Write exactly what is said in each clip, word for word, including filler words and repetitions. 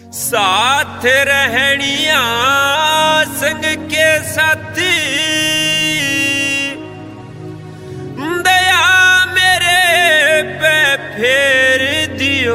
साथ रहनिया संग के साथी दया मेरे पे फेर दियो।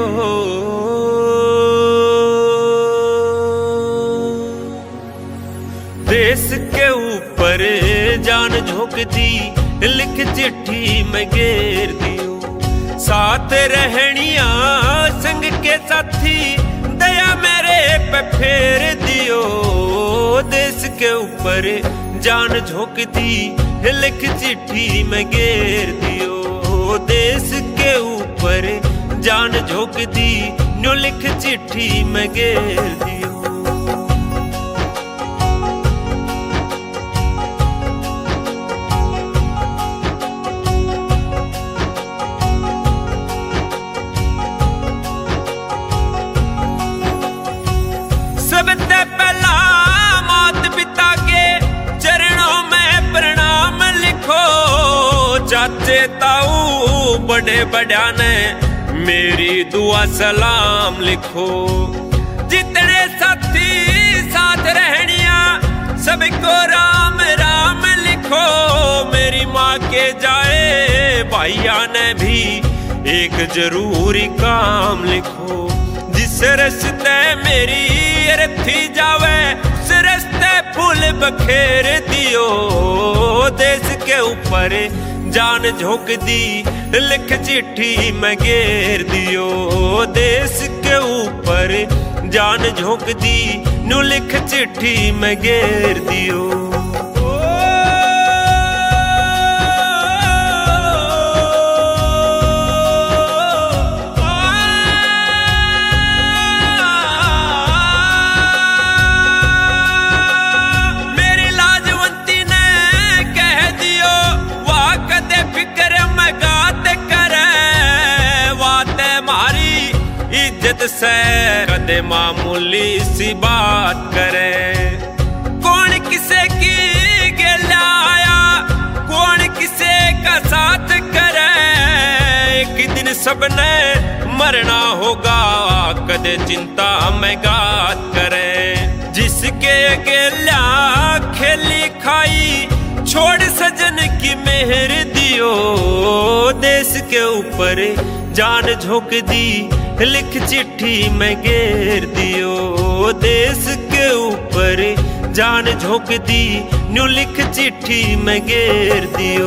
देश के ऊपर जान झोंक दी लिख चिट्ठी में घेर दियो। साथ रहनिया संग के साथी दया मेरे पे फेर दियो। देश के ऊपर जान झोंक दी लिख चिट्ठी में घेर दियो। देश के ऊपर जान झोंक दी न्यू लिख चिट्ठी में घेर दियो। सबसे पहला मात पिता के चरणों में प्रणाम लिखो। चाचे ताऊ बड़े बड़ा ने मेरी दुआ सलाम लिखो। जितने साथी साथ रहनिया सबको राम राम लिखो। मेरी माँ के जाए भाइया ने भी एक जरूरी काम लिखो। जिस रस्ते मेरी रथी जावे उस रस्ते फूल बखेर दियो। देश के ऊपर जान झोंक दी लिख चिट्ठी में घेर दियो। देश के ऊपर जान झोंक दी न्यू लिख चिट्ठी में घेर दियो। इज्जत से कदे मामूली सी बात करे। कौन किसे की गेला आया कौन किसे का साथ करे। एक दिन सबने मरना होगा कदे चिंता में गात करे। जिसके गेला खेली खाई छोड़ सजन की मेहर दियो। देश के ऊपर जान झोंक दी लिख चिट्ठी में घेर दियो। देश के ऊपर जान झोंक दी न्यू लिख चिट्ठी में घेर दियो।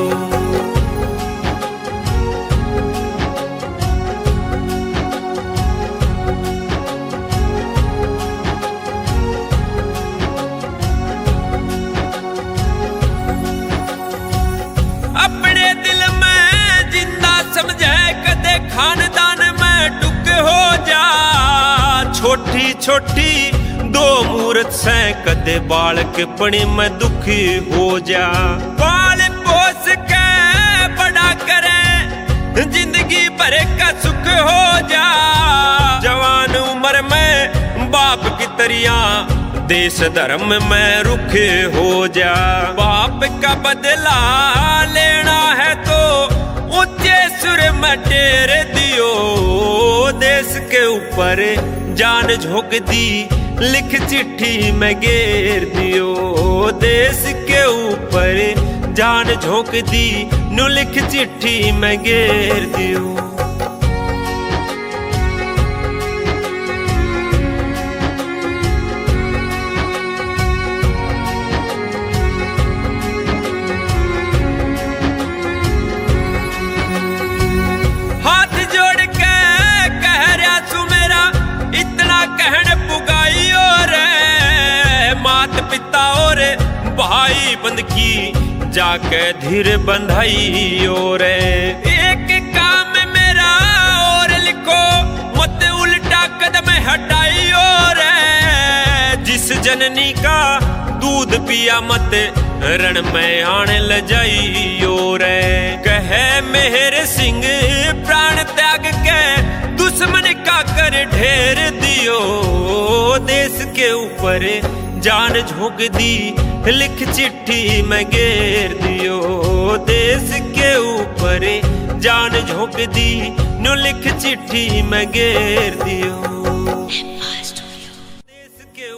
अपने दिल में जिंदा समझे कदे खानदान में डुक हो जा। छोटी छोटी दो मूरत से कदे बालक पणी में दुखी हो जा। पाल पोस के बड़ा करे जिंदगी भर का सुख हो जा। जवान उम्र में बाप की तरिया देश धर्म में रुख हो जा। बाप का बदला लेना है तो ऊंचे सुर में टेर दियो। देश के ऊपर जान झोंक दी लिख चिट्ठी में घेर दियो। देश के ऊपर जान झोंक दी न्यू लिख चिट्ठी में घेर दियो। भाई बंद की जाके धीर बंधाई और एक काम मेरा और लिखो मत उल्टा कदम हटाई। और जिस जननी का दूध पिया मत रण में आने ल जाई। और कहे मेहर सिंह प्राण त्याग के दुश्मन का कर ढेर दियो। देश के ऊपर जान झोंक दी लिख चिट्ठी में घेर दियो। देश के ऊपर जान झोंक दी न्यू लिख चिट्ठी में घेर दियो।